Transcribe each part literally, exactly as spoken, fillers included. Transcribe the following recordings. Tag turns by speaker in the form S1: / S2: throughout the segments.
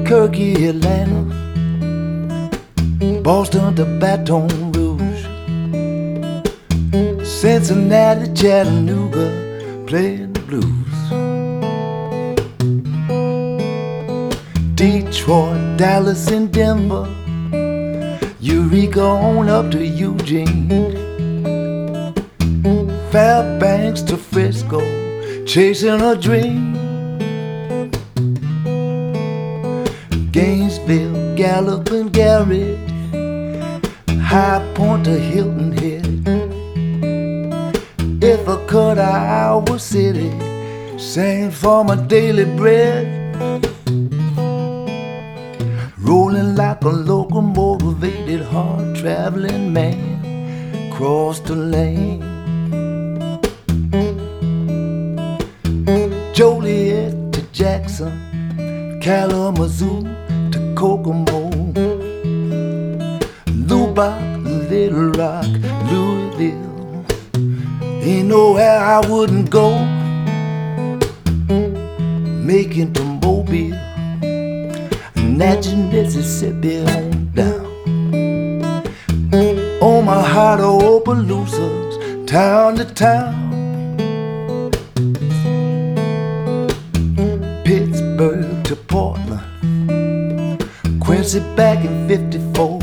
S1: Albuquerque, Atlanta, Boston to Baton Rouge, Cincinnati, Chattanooga, playing the blues. Detroit, Dallas, and Denver, Eureka on up to Eugene, Fairbanks to Frisco, chasing a dream. Gainesville, Gallup, and Garrett, High Point to Hilton Head. If I could, Iowa City, sang for my daily bread. Rolling like a locomotivated, hard-traveling man across the lane. Joliet to Jackson, Kalamazoo to Kokomo, Lubbock, Little Rock, Louisville. Ain't nowhere I wouldn't go. Making to Mobile, Natchez, Mississippi on down. On my heart of Opelousas, town to town. Pittsburgh to Portland, Quincy back in fifty-four.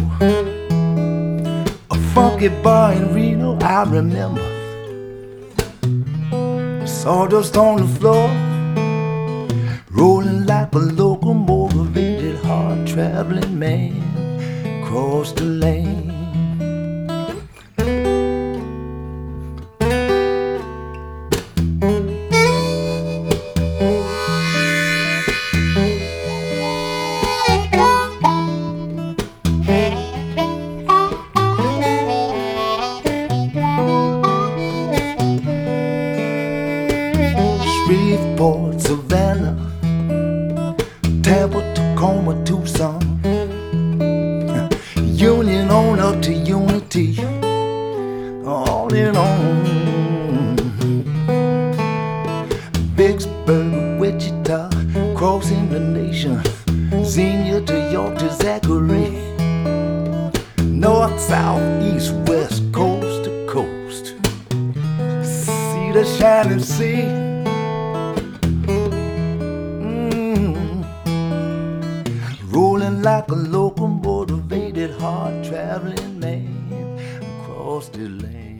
S1: A funky bar in Reno, I remember. Sawdust on the floor, rolling like a locomotivated, hard-traveling man across the lane. Shreveport, Savannah, Tampa, Tacoma, Tucson, Union on up to Unity, all in on. Vicksburg, Wichita, crossing the nation, Xenia to York to Zachary, north, south, east, west, coast to coast. See the shining sea, rolling like a locomotivated, hard-traveling man across the land.